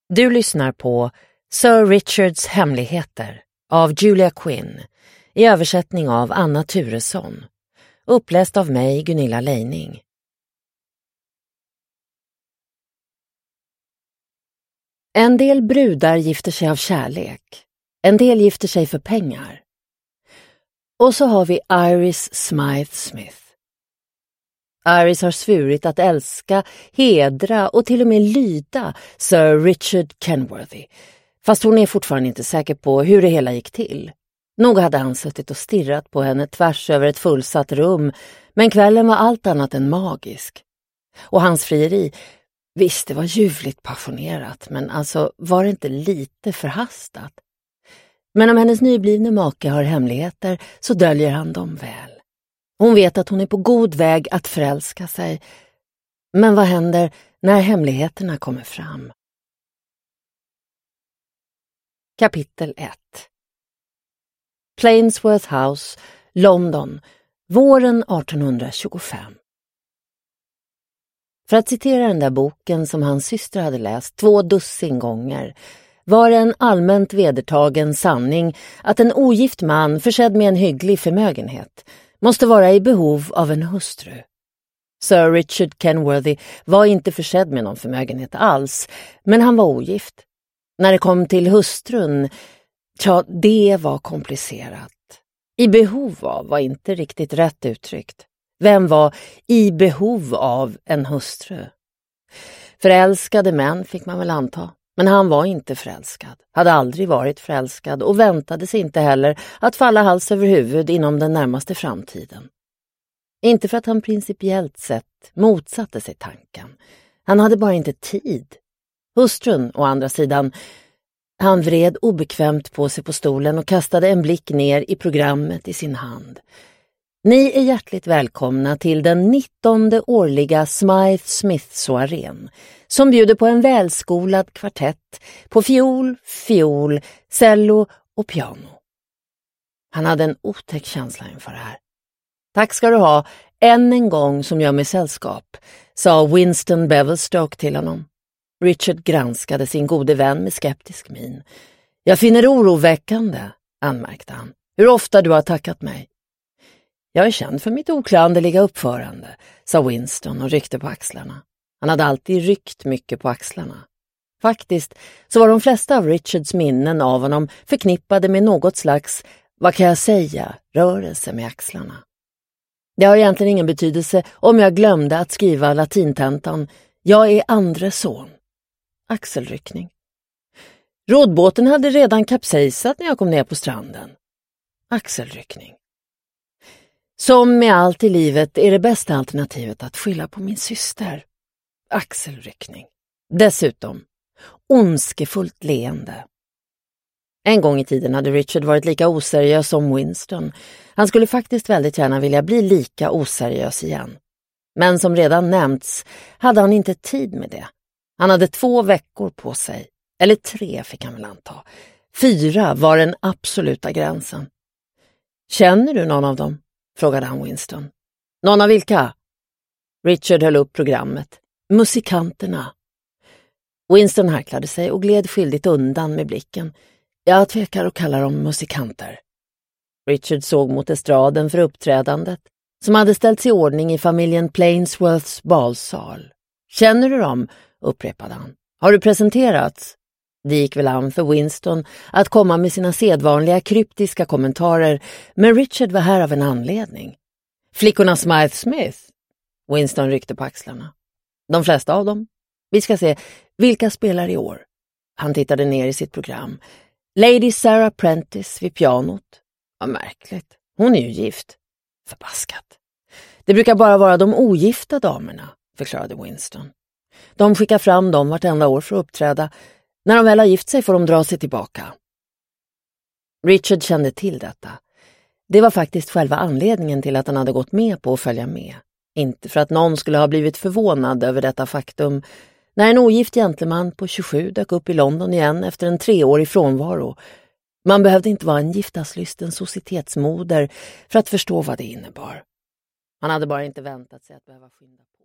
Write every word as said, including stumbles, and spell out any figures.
Du lyssnar på Sir Richards hemligheter av Julia Quinn i översättning av Anna Turesson. Uppläst av mig, Gunilla Leining. En del brudar gifter sig av kärlek. En del gifter sig för pengar. Och så har vi Iris Smythe Smith. Iris har svurit att älska, hedra och till och med lyda Sir Richard Kenworthy. Fast hon är fortfarande inte säker på hur det hela gick till. Nog hade han suttit och stirrat på henne tvärs över ett fullsatt rum, men kvällen var allt annat än magisk. Och hans frieri, visst det var ljuvligt passionerat, men alltså var det inte lite förhastat? Men om hennes nyblivne make har hemligheter så döljer han dem väl. Hon vet att hon är på god väg att förälska sig. Men vad händer när hemligheterna kommer fram? Kapitel ett. Plainsworth House, London, våren arton tjugofem. För att citera den där boken som hans syster hade läst två dussin gånger, var det en allmänt vedertagen sanning att en ogift man försedd med en hygglig förmögenhet måste vara i behov av en hustru. Sir Richard Kenworthy var inte försedd med någon förmögenhet alls, men han var ogift. När det kom till hustrun, ja, det var komplicerat. I behov av var inte riktigt rätt uttryckt. Vem var i behov av en hustru? Förälskade män fick man väl anta. Men han var inte förälskad, hade aldrig varit förälskad och väntade sig inte heller att falla hals över huvud inom den närmaste framtiden. Inte för att han principiellt sett motsatte sig tanken. Han hade bara inte tid. Hustrun, å andra sidan, han vred obekvämt på sig på stolen och kastade en blick ner i programmet i sin hand. Ni är hjärtligt välkomna till den nittonde årliga Smythe Smith-soarén som bjuder på en välskolad kvartett på fiol, fiol, cello och piano. Han hade en otäck känsla inför det här. Tack ska du ha, än en gång som gör mig sällskap, sa Winston Bevelstoke till honom. Richard granskade sin gode vän med skeptisk min. Jag finner det oroväckande, anmärkte han, hur ofta du har tackat mig. Jag är känd för mitt oklanderliga uppförande, sa Winston och ryckte på axlarna. Han hade alltid ryckt mycket på axlarna. Faktiskt så var de flesta av Richards minnen av honom förknippade med något slags, vad kan jag säga, rörelse med axlarna. Det har egentligen ingen betydelse om jag glömde att skriva latintentan. Jag är andre son. Axelryckning. Rådbåten hade redan kapsejsat när jag kom ner på stranden. Axelryckning. Som med allt i livet är det bästa alternativet att skylla på min syster. Axelryckning. Dessutom, ondskefullt leende. En gång i tiden hade Richard varit lika oseriös som Winston. Han skulle faktiskt väldigt gärna vilja bli lika oseriös igen. Men som redan nämnts hade han inte tid med det. Han hade två veckor på sig. Eller tre fick han väl anta. Fyra var den absoluta gränsen. Känner du någon av dem? Frågade han Winston. Någon av vilka? Richard höll upp programmet. Musikanterna. Winston harklade sig och gled skyldigt undan med blicken. Jag tvekar att kalla dem musikanter. Richard såg mot estraden för uppträdandet som hade ställts i ordning i familjen Plainsworths balsal. Känner du dem? Upprepade han. Har du presenterats? Det gick väl an för Winston att komma med sina sedvanliga kryptiska kommentarer, men Richard var här av en anledning. Flickorna Smythe Smith? Winston ryckte på axlarna. De flesta av dem. Vi ska se, vilka spelar i år? Han tittade ner i sitt program. Lady Sarah Prentice vid pianot. Vad märkligt. Hon är ju gift. Förbaskat. Det brukar bara vara de ogifta damerna, förklarade Winston. De skickar fram dem vartenda år för att uppträda. När de väl har gift sig får de dra sig tillbaka. Richard kände till detta. Det var faktiskt själva anledningen till att han hade gått med på att följa med. Inte för att någon skulle ha blivit förvånad över detta faktum. När en ogift gentleman på tjugosju dök upp i London igen efter en treårig frånvaro. Man behövde inte vara en giftaslysten societetsmoder för att förstå vad det innebar. Han hade bara inte väntat sig att behöva skynda på.